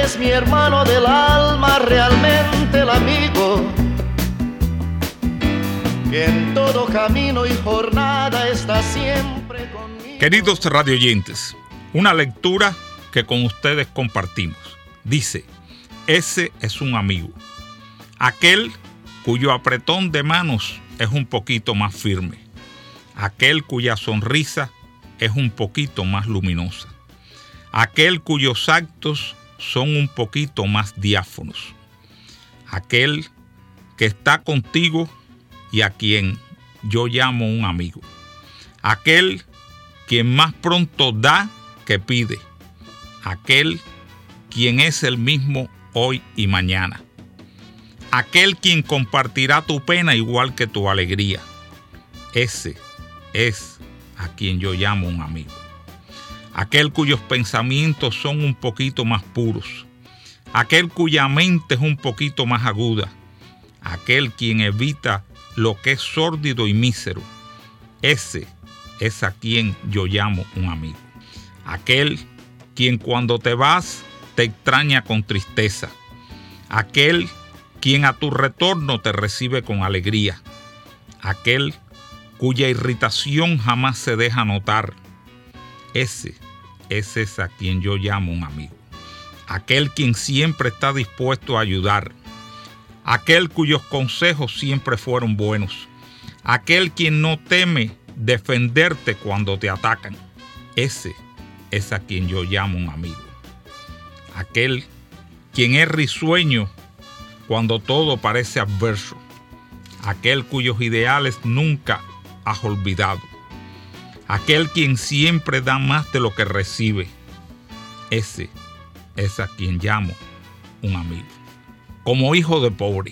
eres mi hermano del alma, realmente el amigo que en todo camino y jornada está siempre conmigo. Queridos radioyentes, una lectura que con ustedes compartimos. Dice: ese es un amigo, aquel cuyo apretón de manos es un poquito más firme, aquel cuya sonrisa es un poquito más luminosa, aquel cuyos actos son un poquito más diáfanos, aquel que está contigo y a quien yo llamo un amigo, aquel quien más pronto da que pide, aquel quien es el mismo hoy y mañana, aquel quien compartirá tu pena igual que tu alegría. Ese es a quien yo llamo un amigo. Aquel cuyos pensamientos son un poquito más puros, aquel cuya mente es un poquito más aguda, aquel quien evita lo que es sórdido y mísero. Ese es a quien yo llamo un amigo. Aquel quien cuando te vas te extraña con tristeza, aquel quien a tu retorno te recibe con alegría, aquel cuya irritación jamás se deja notar. Ese es a quien yo llamo un amigo. Aquel quien siempre está dispuesto a ayudar, aquel cuyos consejos siempre fueron buenos, aquel quien no teme defenderte cuando te atacan. Ese es a quien yo llamo un amigo. Aquel quien es risueño cuando todo parece adverso, aquel cuyos ideales nunca has olvidado, aquel quien siempre da más de lo que recibe. Ese es a quien llamo un amigo. Como hijo de pobre,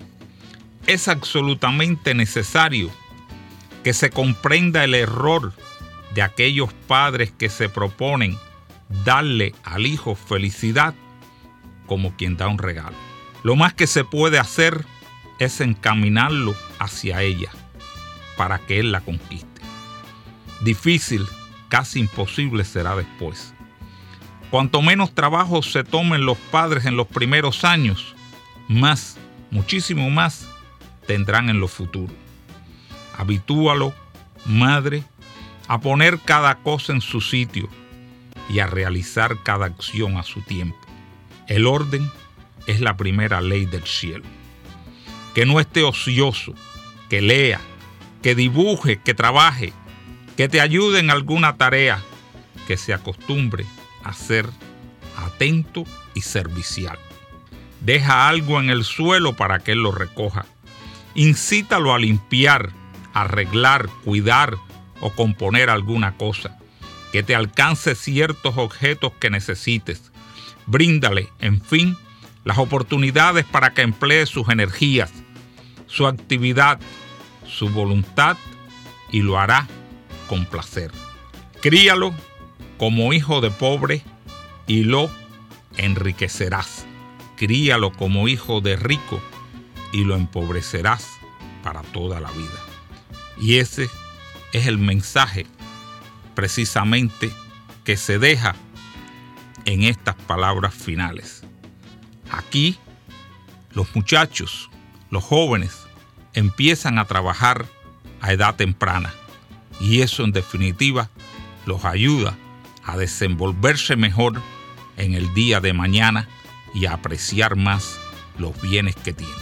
es absolutamente necesario que se comprenda el error de aquellos padres que se proponen darle al hijo felicidad como quien da un regalo. Lo más que se puede hacer es encaminarlo hacia ella para que él la conquiste. Difícil, casi imposible será después. Cuanto menos trabajo se tomen los padres en los primeros años, más, muchísimo más, tendrán en lo futuro. Habitúalo, madre, a poner cada cosa en su sitio y a realizar cada acción a su tiempo. El orden es la primera ley del cielo. Que no esté ocioso, que lea, que dibuje, que trabaje, que te ayude en alguna tarea, que se acostumbre a ser atento y servicial. Deja algo en el suelo para que él lo recoja. Incítalo a limpiar, arreglar, cuidar o componer alguna cosa. Que te alcance ciertos objetos que necesites. Bríndale, en fin, las oportunidades para que emplee sus energías, su actividad, su voluntad, y lo hará con placer. Críalo como hijo de pobre y lo enriquecerás. Críalo como hijo de rico y lo empobrecerás para toda la vida. Y ese es el mensaje precisamente que se deja en estas palabras finales. Aquí los muchachos, los jóvenes, empiezan a trabajar a edad temprana y eso en definitiva los ayuda a desenvolverse mejor en el día de mañana y a apreciar más los bienes que tienen.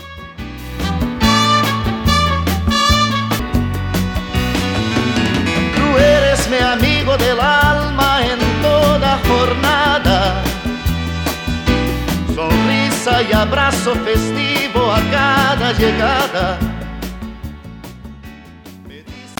Tú eres mi amigo del alma en toda jornada, sonrisa y abrazo festivo a cada llegada.